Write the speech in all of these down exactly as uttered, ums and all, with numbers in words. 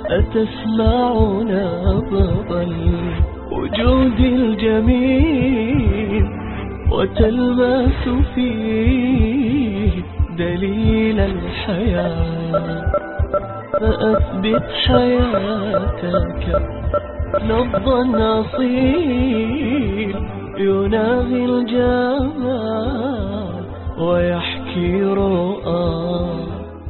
أتسمعنا نبض الوجود الجميل وتلمس فيه دليل الحياة، فأثبت حياتك نبضا أصيل يناغي الجمال ويحكي رؤى.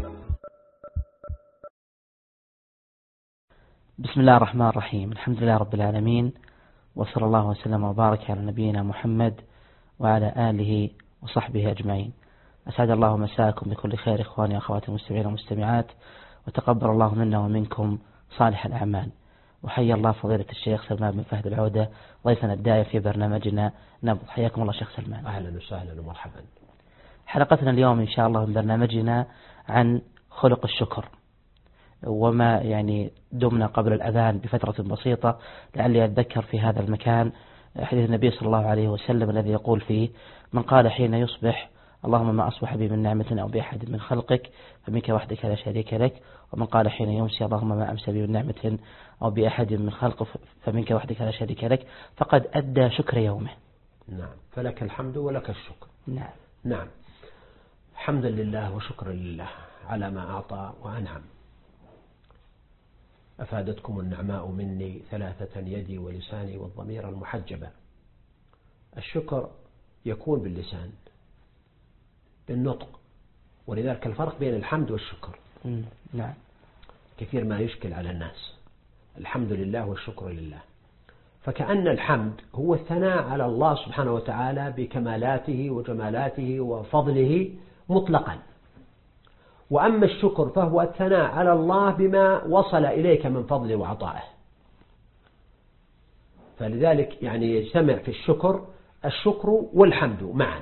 بسم الله الرحمن الرحيم. الحمد لله رب العالمين، وصلى الله وسلم وبارك على نبينا محمد وعلى آله وصحبه أجمعين. أسعد الله مساءكم بكل خير إخواني وأخواتي المستمعين والمستمعات، وتقبل الله منا ومنكم صالح الأعمال. وحيا الله فضيلة الشيخ سلمان بن فهد العودة ضيفنا الدائم في برنامجنا نبض. حياكم الله شيخ سلمان. أهلا وسهلا ومرحبا. حلقتنا اليوم إن شاء الله من برنامجنا عن خلق الشكر، وما يعني دمنا قبل الأذان بفترة بسيطة لعلي أتذكر في هذا المكان حديث النبي صلى الله عليه وسلم الذي يقول فيه: من قال حين يصبح اللهم ما أصبح بي من نعمة أو بأحد من خلقك فمنك وحدك لا شريك لك، ومن قال حين يمسي اللهم ما أمسى بي من نعمة أو بأحد من خلقك فمنك وحدك لا شريك لك، فقد أدى شكر يومه. نعم، فلك الحمد ولك الشكر. نعم نعم، حمدا لله وشكرا لله على ما أعطى وأنعم. أفادتكم النعماء مني ثلاثة: يدي ولساني والضمير المحجبة. الشكر يكون باللسان بالنطق، ولذلك الفرق بين الحمد والشكر. نعم، كثير ما يشكل على الناس. الحمد لله والشكر لله، فكأن الحمد هو الثناء على الله سبحانه وتعالى بكمالاته وجمالاته وفضله مطلقا، وأما الشكر فهو الثناء على الله بما وصل إليك من فضله وعطائه. فلذلك يعني يجتمع في الشكر الشكر والحمد معا.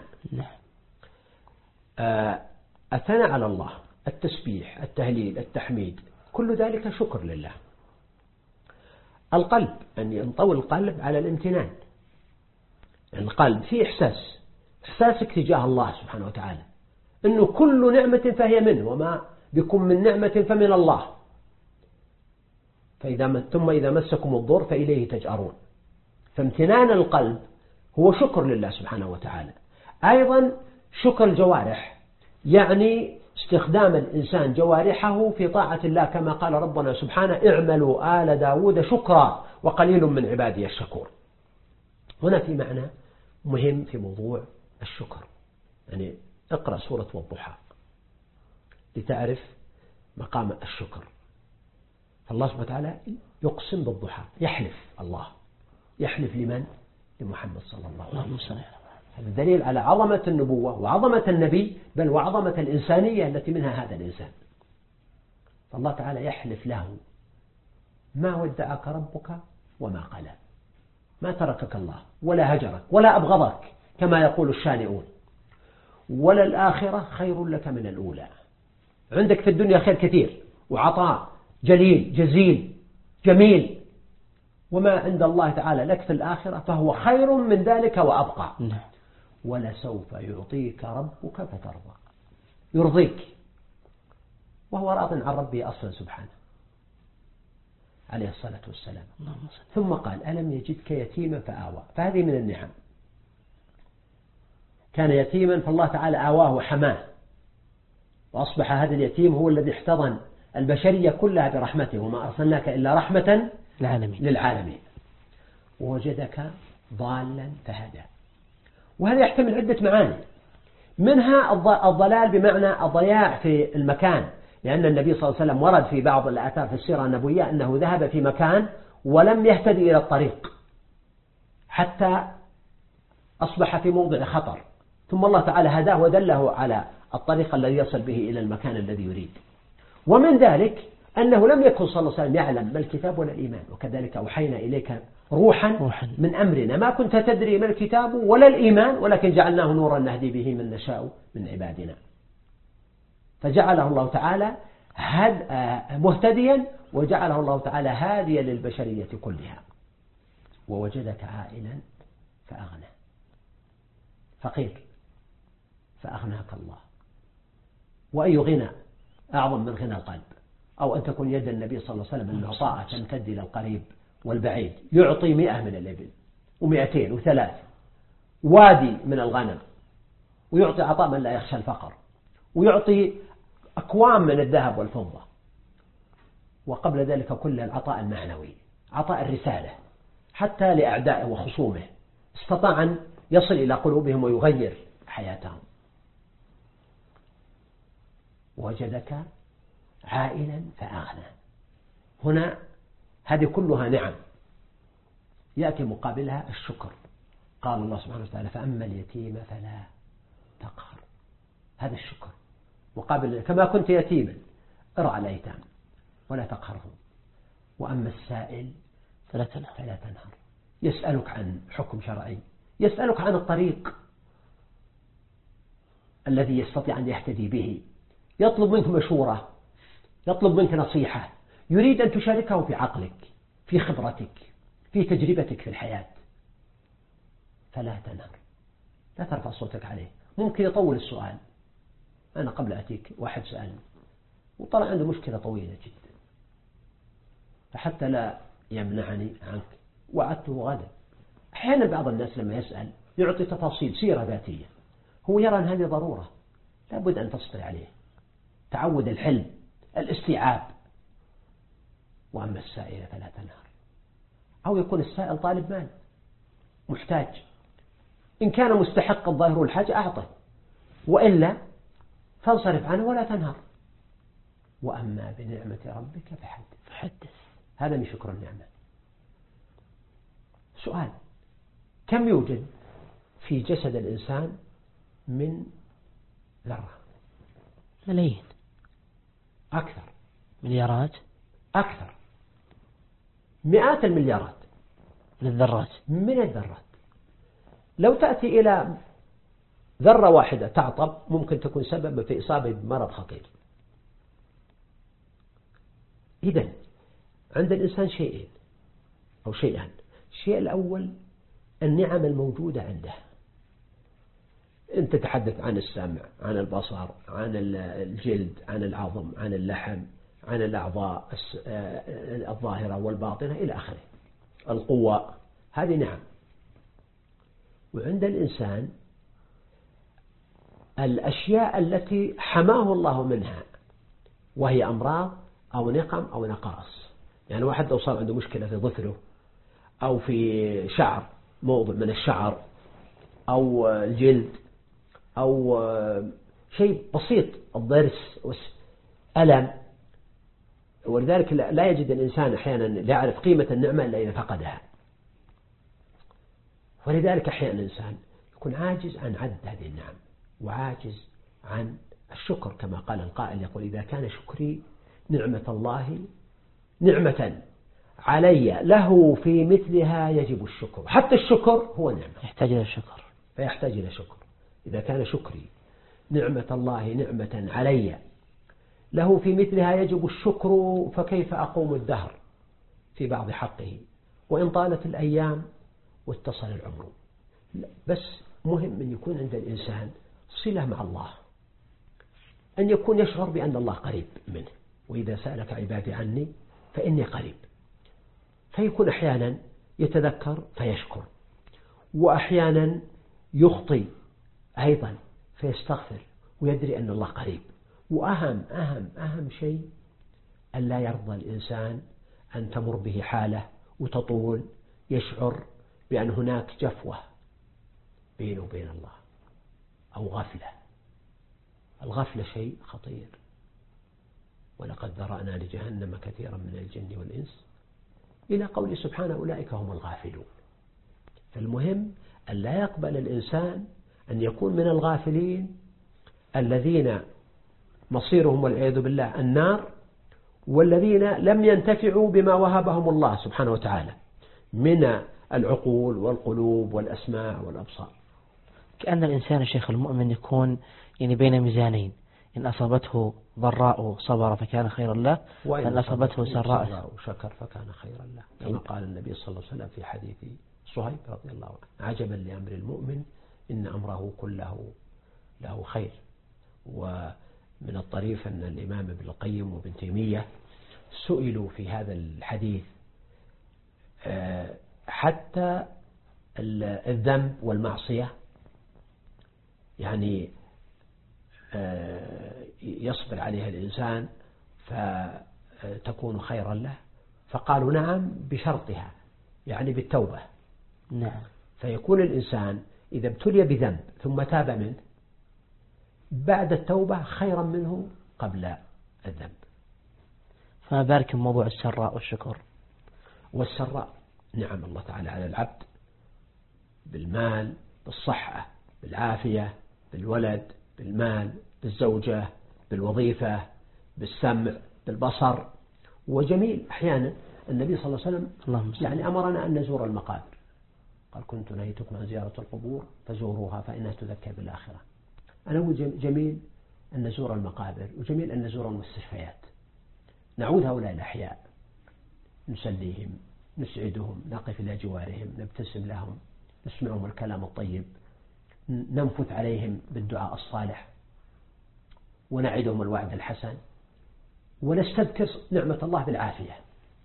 آه الثناء على الله، التسبيح، التهليل، التحميد، كل ذلك شكر لله. القلب، أن ينطوي القلب على الامتنان. القلب فيه إحساس إحساسك تجاه الله سبحانه وتعالى أنه كل نعمة فهي منه، وما بكم من نعمة فمن الله، فإذا ثم إذا مسكم الضر فإليه تجأرون. فامتنان القلب هو شكر لله سبحانه وتعالى. أيضا شكر الجوارح، يعني استخدام الإنسان جوارحه في طاعة الله، كما قال ربنا سبحانه: اعملوا آل داود شكرا وقليل من عبادي الشكور. هنا في معنى مهم في موضوع الشكر، يعني اقرأ سورة والضحى لتعرف مقام الشكر. فالله سبحانه وتعالى يقسم بالضحى، يحلف الله، يحلف لمن؟ لمحمد صلى الله عليه وسلم. هذا دليل على عظمة النبوة وعظمة النبي، بل وعظمة الإنسانية التي منها هذا الإنسان. فالله تعالى يحلف له: ما ودعك ربك وما قلى، ما تركك الله ولا هجرك ولا أبغضك كما يقول الشانئون، ولا الآخرة خير لك من الأولى. عندك في الدنيا خير كثير وعطاء جليل جزيل جميل، وما عند الله تعالى لك في الآخرة فهو خير من ذلك وأبقى. ولسوف يعطيك ربك فترضى، يرضيك، وهو راض عن ربه أصلا سبحانه عليه الصلاة والسلام. ثم قال: ألم يجدك يتيما فآوى. فهذه من النعم. كان يتيما فالله تعالى آواه وحماه، وأصبح هذا اليتيم هو الذي احتضن البشرية كلها برحمته، وما أرسلناك إلا رحمة للعالمين. للعالمين. ووجدك ضالا فهدى. وهذا يحتمل عدة معاني، منها الضلال بمعنى الضياع في المكان، لأن النبي صلى الله عليه وسلم ورد في بعض الآثار في السيرة النبوية أنه ذهب في مكان ولم يهتدي إلى الطريق حتى أصبح في موضع خطر، ثم الله تعالى هداه ودله على الطريق الذي يصل به إلى المكان الذي يريد. ومن ذلك أنه لم يكن صلى الله عليه وسلم يعلم ما الكتاب ولا الإيمان، وكذلك أوحينا إليك روحا من أمرنا ما كنت تدري ما الكتاب ولا الإيمان، ولكن جعلناه نورا نهدي به من نشاء من عبادنا. فجعله الله تعالى مهتديا، وجعله الله تعالى هاديا للبشرية كلها. ووجدك عائلا فأغنى، فقير فأغناك الله. وأي غنى أعظم من غنى القلب؟ أو أن تكون يد النبي صلى الله عليه وسلم المعطاءة تمتد إلى القريب والبعيد، يعطي مئة من الإبل ومئتين وثلاث، وادي من الغنم، ويعطي عطاء من لا يخشى الفقر، ويعطي أكوام من الذهب والفضة. وقبل ذلك كل العطاء المعنوي، عطاء الرسالة حتى لأعدائه وخصومه، استطاع أن يصل إلى قلوبهم ويغير حياتهم. وجدك عائلا فأغنى. هنا هذه كلها نعم، يأتي مقابلها الشكر. قال الله سبحانه وتعالى فأما اليتيم فلا تقهر، هذا الشكر مقابل كما كنت يتيما ارعى الأيتام ولا تقهرهم، وأما السائل فلا تنهر. فلا تنهر. يسألك عن حكم شرعي، يسألك عن الطريق الذي يستطيع أن يهتدي به، يطلب منك مشورة، يطلب منك نصيحة، يريد أن تشاركه في عقلك، في خبرتك، في تجربتك في الحياة. فلا تنهر، لا ترفع صوتك عليه. ممكن يطول السؤال. أنا قبل أتيك واحد سألني وطلع عنده مشكلة طويلة جدا، فحتى لا يمنعني عنك وعدته غدا. أحيانا بعض الناس لما يسأل يعطي تفاصيل سيرة ذاتية، هو يرى أن هذه ضرورة لابد أن تصبر عليه، تعود الحلم، الاستيعاب. وأما السائل فلا تنهر. أو يكون السائل طالب مال محتاج، إن كان مستحق الظاهر الحاجة أعطه، وإلا فانصرف عنه ولا تنهر. وأما بنعمة ربك فحدث. فحدث. هذا من شكر النعمة. سؤال: كم يوجد في جسد الإنسان من ذرة؟ ملايين. أكثر. مليارات. أكثر. مئات المليارات من الذرات. من الذرات. لو تأتي إلى ذرة واحدة تعطب ممكن تكون سبب في إصابة بمرض خطير. إذن عند الإنسان شيئين أو شيئان. الشيء الأول النعم الموجودة عنده. أنت تتحدث عن السمع، عن البصر، عن الجلد، عن العظم، عن اللحم، عن الأعضاء الظاهرة والباطنة إلى آخره، القوة، هذه نعم. وعند الإنسان الأشياء التي حماه الله منها، وهي أمراض أو نقم أو نقائص. يعني واحد لو صار عنده مشكلة في ظفره أو في شعر، موضع من الشعر أو الجلد أو شيء بسيط، الضرس، ألم، ولذلك لا يجد الإنسان أحيانا لا يعرف قيمة النعمة إلا إذا فقدها. ولذلك أحيانا الإنسان يكون عاجز عن عد هذه النعم، وعاجز عن الشكر، كما قال القائل يقول إذا كان شكري نعمة الله نعمة علي له في مثلها يجب الشكر. حتى الشكر هو نعمة، يحتاج إلى الشكر، فيحتاج إلى شكر. إذا كان شكري نعمة الله نعمة علي له في مثلها يجب الشكر، فكيف أقوم الدهر في بعض حقه وإن طالت الأيام واتصل العمر. بس مهم أن يكون عند الإنسان صلة مع الله، أن يكون يشعر بأن الله قريب منه. وإذا سألك عبادي عني فإني قريب. فيكون أحيانا يتذكر فيشكر، وأحيانا يخطي أيضا فيستغفر ويدري أن الله قريب. وأهم أهم أهم شيء أن لا يرضى الإنسان أن تمر به حالة وتطول يشعر بأن هناك جفوة بينه وبين الله أو غفلة. الغفلة شيء خطير. ولقد ذرأنا لجهنم كثيرا من الجن والإنس إلى قول سبحانه أولئك هم الغافلون. فالمهم أن لا يقبل الإنسان أن يكون من الغافلين الذين مصيرهم والعياذ بالله النار، والذين لم ينتفعوا بما وهبهم الله سبحانه وتعالى من العقول والقلوب والأسماع والأبصار. كأن الإنسان الشيخ المؤمن يكون يعني بين ميزانين، إن أصابته ضراء صبر فكان خيرا له، وإن أصابته سراء شكر فكان خيرا له، كما قال النبي صلى الله عليه وسلم في حديث صهيب رضي الله عنه عجبا لأمر المؤمن إن أمره كله له خير. ومن الطريف أن الإمام ابن القيم وابن تيمية سئلوا في هذا الحديث حتى الذنب والمعصية يعني يصبر عليها الإنسان فتكون خيرا له، فقالوا نعم بشرطها يعني بالتوبة. نعم. فيكون الإنسان إذا ابتلي بذنب ثم تاب منه بعد التوبة خيرا منه قبل الذنب. فما بالك موضوع السراء والشكر. والسراء نعم الله تعالى على العبد بالمال، بالصحة، بالعافية، بالولد، بالمال، بالزوجة، بالوظيفة، بالسمع، بالبصر. وجميل أحيانا النبي صلى الله عليه وسلم يعني أمرنا أن نزور المقابر، قال كنت نهيتكم عن زيارة القبور فزوروها فإنها تذكر بالآخرة. أنا أقول جميل أن نزور المقابر، وجميل أن نزور المستشفيات، نعود هؤلاء الأحياء نسليهم، نسعدهم، نقف إلى جوارهم، نبتسم لهم، نسمعهم الكلام الطيب، ننفث عليهم بالدعاء الصالح، ونعدهم الوعد الحسن، ونستذكر نعمة الله بالعافية.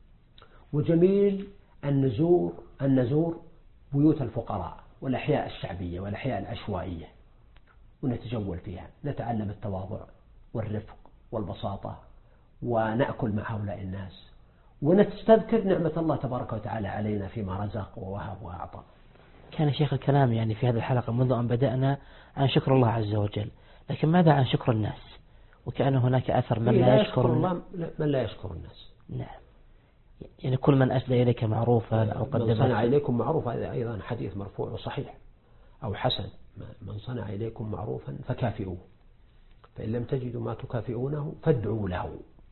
وجميل أن نزور أن نزور بيوت الفقراء والأحياء الشعبية والأحياء العشوائية ونتجول فيها، نتعلم التواضع والرفق والبساطة، ونأكل مع هؤلاء الناس، ونستذكر نعمة الله تبارك وتعالى علينا فيما رزق ووهب وأعطى. كان شيخ الكلام يعني في هذه الحلقة منذ أن بدأنا عن شكر الله عز وجل، لكن ماذا عن شكر الناس؟ وكأن هناك أثر من لا يشكر الله، من لا يشكر الناس. نعم. يعني كل من أسدى إليك معروفا أو قدم من صنع إليكم معروفا، هذا أيضا حديث مرفوع وصحيح أو حسن، من صنع إليكم معروفا فكافئوه، فإن لم تجدوا ما تكافئونه فادعوا له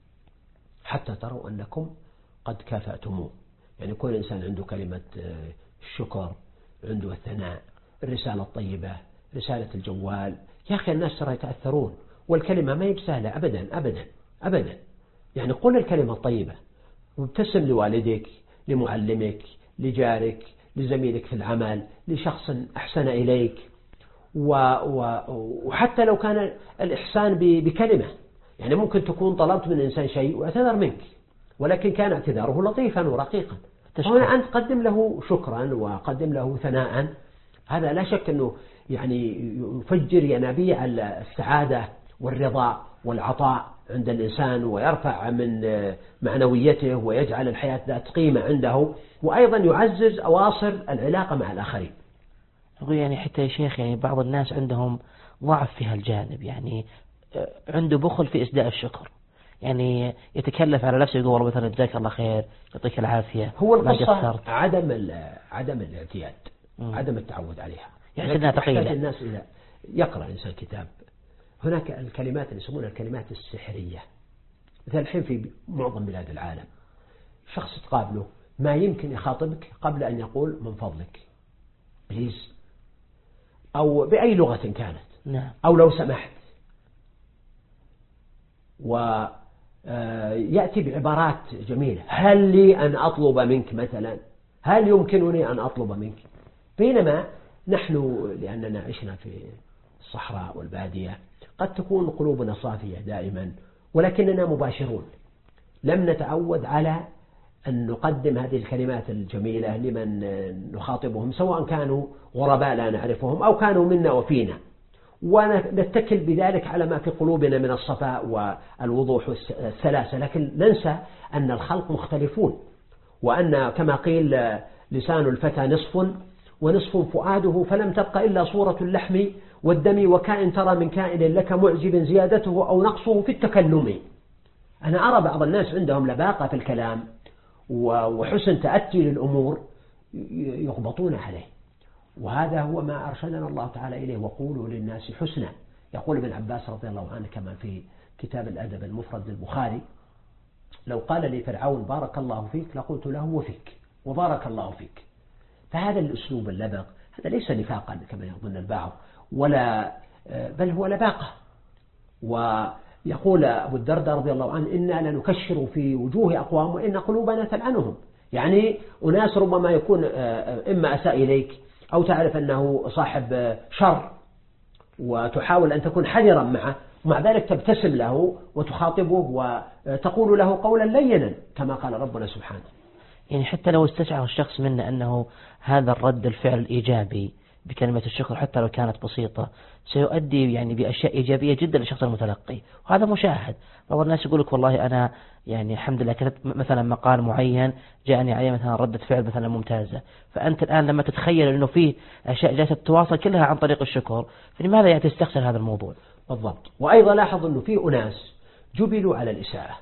حتى تروا أنكم قد كافأتموه. يعني كل إنسان عنده كلمة الشكر، عنده الثناء، الرسالة الطيبة، رسالة الجوال. يا أخي الناس ترى يتأثرون، والكلمة ما هي بسهلة أبدا أبدا أبدا. يعني قل الكلمة الطيبة وابتسم لوالدك، لمعلمك، لجارك، لزميلك في العمل، لشخص أحسن إليك، و و وحتى لو كان الإحسان بكلمة، يعني ممكن تكون طلبت من إنسان شيء واعتذر منك ولكن كان اعتذاره لطيفا ورقيقا، هنا أنت قدم له شكرا وقدم له ثناء. هذا لا شك أنه يعني يفجر ينابيع السعادة والرضا والعطاء عند الإنسان، ويرفع من معنويته ويجعل الحياة ذات قيمة عنده، وأيضا يعزز أواصر العلاقة مع الآخرين. يعني حتى يا شيخ يعني بعض الناس عندهم ضعف في هالجانب، يعني عنده بخل في إسداء الشكر، يعني يتكلف على نفسه يقول مثلا جزاك الله خير، يعطيك العافية. هو القصة عدم عدم الاعتياد، م. عدم التعود عليها. يعني يحتاج الناس إلى يقرأ الإنسان كتاب. هناك الكلمات اللي يسمونها الكلمات السحرية، مثل الحين في معظم بلاد العالم شخص تقابله ما يمكن يخاطبك قبل أن يقول من فضلك بليز، أو بأي لغة كانت، نعم. أو لو سمحت، ويأتي بعبارات جميلة، هل لي أن أطلب منك مثلا، هل يمكنني أن أطلب منك. بينما نحن لأننا عشنا في الصحراء والبادية قد تكون قلوبنا صافية دائما، ولكننا مباشرون، لم نتعود على أن نقدم هذه الكلمات الجميلة لمن نخاطبهم، سواء كانوا غرباء لا نعرفهم أو كانوا منا وفينا، ونتكل بذلك على ما في قلوبنا من الصفاء والوضوح والسلاسة. لكن ننسى أن الخلق مختلفون، وأن كما قيل لسان الفتى نصف ونصف فؤاده، فلم تبق إلا صورة اللحم والدم، وكائن ترى من كائن لك معجب زيادته أو نقصه في التكلم. أنا أرى بعض الناس عندهم لباقة في الكلام وحسن تأتي للأمور يغبطون عليه، وهذا هو ما أرشدنا الله تعالى إليه، وقولوا للناس حسنا. يقول ابن عباس رضي الله عنه كما في كتاب الأدب المفرد للبخاري، لو قال لي فرعون بارك الله فيك لقلت له وفيك وبارك الله فيك. فهذا الأسلوب اللبق هذا ليس نفاقا كما يظن البعض، ولا بل هو لباقة. ويقول أبو الدرداء رضي الله عنه إنا لنكشر في وجوه أقوام وإن قلوبنا تلعنهم. يعني أناس ربما يكون إما أساء إليك أو تعرف أنه صاحب شر وتحاول أن تكون حذرا معه، ومع ذلك تبتسم له وتخاطبه وتقول له قولا لينا كما قال ربنا سبحانه. يعني حتى لو استشعر الشخص منا أنه هذا الرد الفعل الإيجابي بكلمة الشكر حتى لو كانت بسيطة سيؤدي يعني بأشياء إيجابية جدا للشخص المتلقي، وهذا مشاهد. بعض الناس يقول لك والله أنا يعني الحمد لله كتبت مثلا مقال معين جاءني عليه مثلا ردة فعل مثلا ممتازة، فأنت الآن لما تتخيل أنه فيه أشياء جالسة تتواصل كلها عن طريق الشكر، فلماذا يعني تستخسر هذا الموضوع؟ بالضبط. وأيضا لاحظ أنه في أناس جبلوا على الإساءة،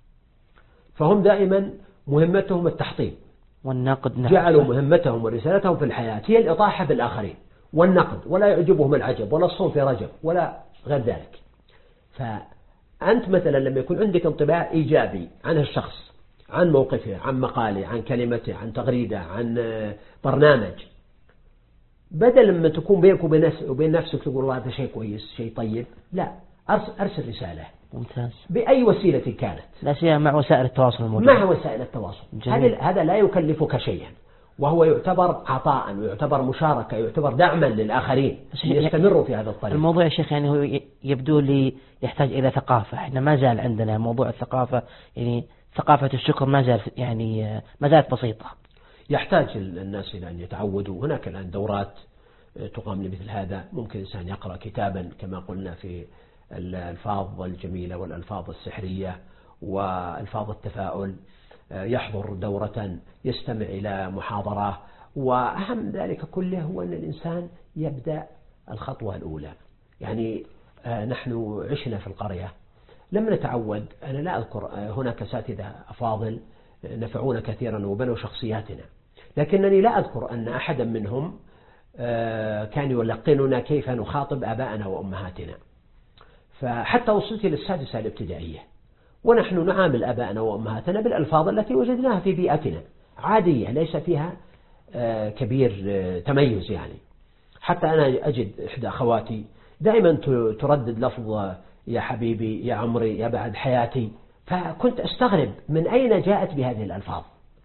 فهم دائما مهمتهم التحطيم والنقد. نعم. جعلوا مهمتهم ورسالتهم في الحياة هي الإطاحة بالآخرين والنقد، ولا يعجبهم العجب ولا الصوم في رجب ولا غير ذلك. فأنت مثلا لما يكون عندك انطباع إيجابي عن الشخص، عن موقفه، عن مقاله، عن كلمته، عن تغريده، عن برنامج، بدل ما تكون بينك وبين نفسك تقول والله هذا شيء كويس شيء طيب، لا، أرسل رسالة ممتاز بأي وسيلة كانت، لا سيما مع وسائل التواصل الموجودة. مع وسائل التواصل. هذا لا يكلفك شيئا، وهو يعتبر عطاء ويعتبر مشاركة، يعتبر دعما للآخرين يستمروا في هذا الطريق. الموضوع يا شيخ يعني هو يبدو لي يحتاج إلى ثقافة. احنا ما زال عندنا موضوع الثقافة، يعني ثقافة الشكر ما زال يعني ما زالت بسيطة. يحتاج الناس إلى أن يتعودوا. هناك الآن دورات تقام لمثل هذا، ممكن إنسان يقرأ كتابا كما قلنا في الألفاظ الجميلة والألفاظ السحرية والألفاظ التفاؤل، يحضر دورة، يستمع إلى محاضرة، وأهم ذلك كله هو أن الإنسان يبدأ الخطوة الأولى. يعني نحن عشنا في القرية لم نتعود، أنا لا أذكر هناك أساتذة أفاضل نفعونا كثيرا وبنوا شخصياتنا، لكنني لا أذكر أن أحدا منهم كان يلقننا كيف نخاطب آباءنا وأمهاتنا. فحتى وصلت للسادسة الابتدائية ونحن نعامل آباءنا وأمهاتنا بالألفاظ التي وجدناها في بيئتنا عادية، ليس فيها كبير تميز. يعني حتى أنا أجد إحدى أخواتي دائما تردد لفظ يا حبيبي، يا عمري، يا بعد حياتي، فكنت أستغرب من أين جاءت بهذه الألفاظ.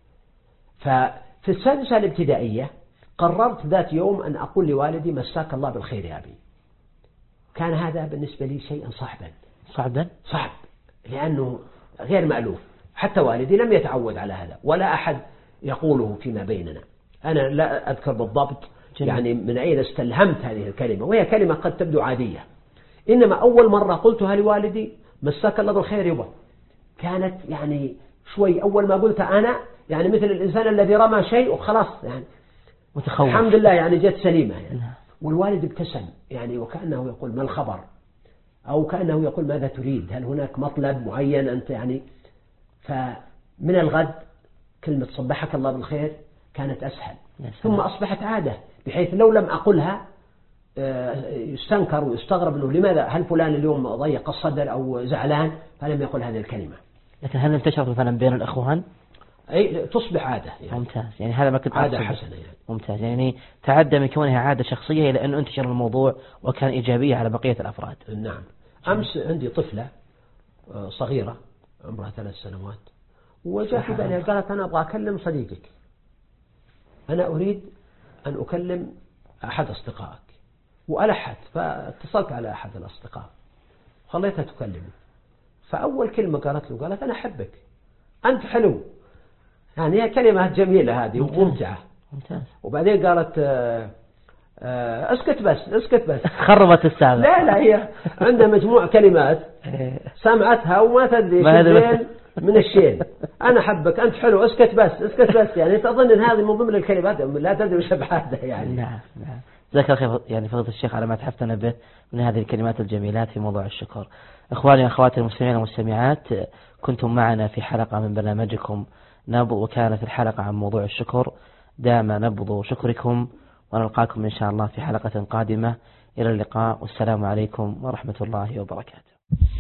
ففي السادسة الابتدائية قررت ذات يوم أن أقول لوالدي مساك الله بالخير يا أبي. كان هذا بالنسبة لي شيئا صعبا صعبا صعب، لأنه غير مألوف. حتى والدي لم يتعود على هذا ولا أحد يقوله فيما بيننا. أنا لا أذكر بالضبط جميل. يعني من أين استلهمت هذه الكلمة، وهي كلمة قد تبدو عادية، إنما أول مرة قلتها لوالدي مساك الله بالخير يبا، كانت يعني شوي أول ما قلتها أنا يعني مثل الإنسان الذي رمى شيء وخلاص يعني متخوف. الحمد لله يعني جت سليمة يعني. والوالد ابتسم يعني وكأنه يقول ما الخبر، أو كأنه يقول ماذا تريد، هل هناك مطلب معين أنت يعني. فمن الغد كلمة صبحك الله بالخير كانت أسهل، ثم أصبحت عادة بحيث لو لم أقلها يستنكر ويستغرب أنه لماذا، هل فلان اليوم ضيق الصدر أو زعلان فلم يقل هذه الكلمة. لكن هل انتشرت مثلا بين الأخوان؟ أي تصبح عادة يعني. ممتاز، يعني هذا ما كنت عادة حسنة يعني. ممتاز، يعني تعدى من كونها عادة شخصية إلى أنه انتشر الموضوع وكان إيجابية على بقية الأفراد. نعم. أمس عندي طفلة صغيرة عمرها ثلاث سنوات وجاء في بالها قالت أنا أبغى أكلم صديقك، أنا أريد أن أكلم أحد أصدقائك، وألحت فاتصلت على أحد الأصدقاء خليتها تكلمه، فأول كلمة قالت له قالت أنا أحبك، أنت حلو. يعني هي كلمة جميلة هذه وممتعة. ممتاز. وبعدين قالت آه آه اسكت بس اسكت بس خربت السالفة. لا لا هي عندها مجموع كلمات سمعتها وما تدري شين من الشين. أنا أحبك، أنت حلو، اسكت بس اسكت بس، يعني تظن أن هذه من ضمن الكلمات لا تدري وش أبعادها يعني. نعم نعم. جزاك الله خير يعني فضيلة الشيخ على ما تحفتنا به من هذه الكلمات الجميلات في موضوع الشكر. إخواني وأخواتي المستمعين والمستمعات، كنتم معنا في حلقة من برنامجكم نبض، وكانت الحلقة عن موضوع الشكر. دام نبض شكركم، ونلقاكم إن شاء الله في حلقة قادمة. إلى اللقاء، والسلام عليكم ورحمة الله وبركاته.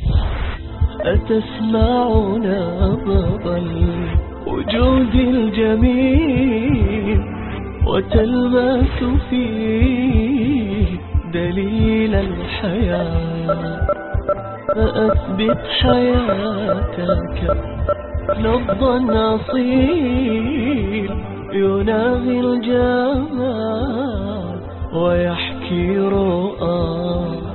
أتسمع نبض الوجود الجميل وتلمس فيه دليل الحياة، فأثبت حياتك نبضا أصيل يناغي الجمال ويحكي رؤى.